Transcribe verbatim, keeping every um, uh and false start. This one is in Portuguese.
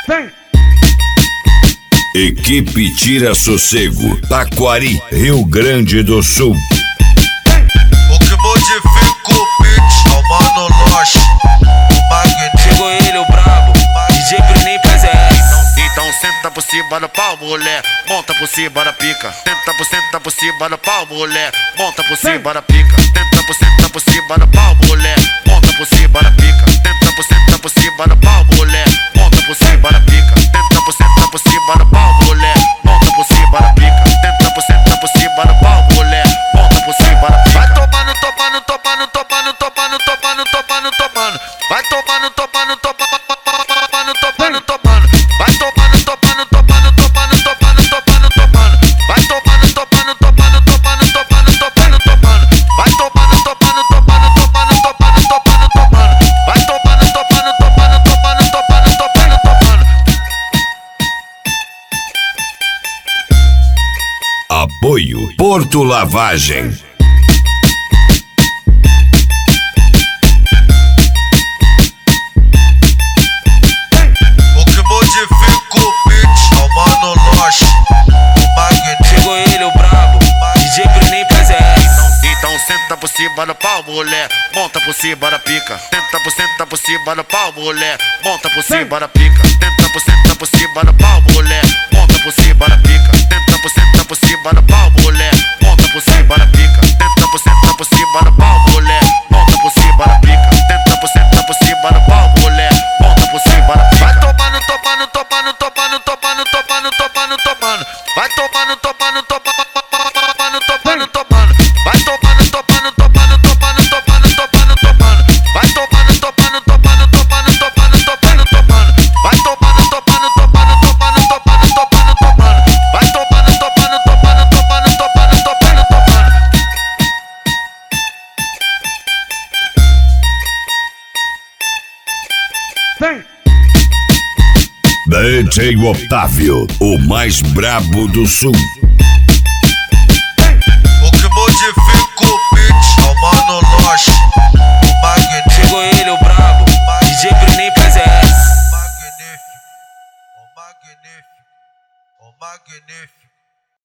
Vem! Equipe Tira Sossego, Taquari, Rio Grande do Sul. O que modifica o beat é o Mano Loche, o Magnífico. Chegou ele, o brabo, D J Bruninho P S. Então senta por cima do pau, mulher, monta por cima da pica. Senta por senta por cima do pau, mulher, monta por cima da pica. Senta por senta por cima do pau, mulher, monta por cima da pica. Senta por senta por cima do pau, mulher, monta por cima da pica. Senta por senta por cima do pau, mulher, monta por cima da pica. Senta por senta por cima do pau, mulher, monta por cima da pica. Vai tomando, tomando, tomando, tomando, tomando, tomando, tomando, tomando. Vai tomando, tomando, tomando, tomando, tomando, tomando. Vai tomando, tomando, tomando, tomando, tomando, tomando, tomando. Vai tomando, tomando, tomando, tomando, tomando, tomando, tomando. Vai tomando, tomando, tomando, tomando, tomando, tomando, tomando. Vai tomando, tomando, tomando, tomando, tomando, tomando, tomando. Apoio Porto Lavagem. O que modifica o beat é o Mano Loche, o Magnífico. Chegou ele, o brabo, D J Bruninho P S. Então senta por cima do pau, mulher, monta por cima da pica. Senta por senta por cima do pau, mulher, monta por cima da pica. Senta por senta por cima do pau, mulher, monta por cima da pica. Senta por senta por cima do pau, mulher, monta por cima da pica. Senta por senta por cima do pau, mulher, monta por cima da pica. Senta por senta por cima do pau, mulher, monta por cima da pica. Vai tomando, tomando, tomando, tomando, tomando, tomando, tomando, tomando. Vai tomando, tomando, tomando, tomando, tomando, tomando. Vai tomando, tomando, tomando, tomando, tomando, tomando, tomando. Vai tomando, tomando, tomando, tomando, tomando, tomando, tomando. Vai tomando, tomando, tomando, tomando, tomando, tomando, tomando. Vai tomando, tomando, tomando, tomando, tomando, tomando, tomando. Vem! D J Otávio, o mais brabo do sul. O que modifica o beat é o Mano Loche, o Magnífico. Chegou ele, o brabo, D J Bruninho P S. O Magnífico, o Magnífico, o Magnífico.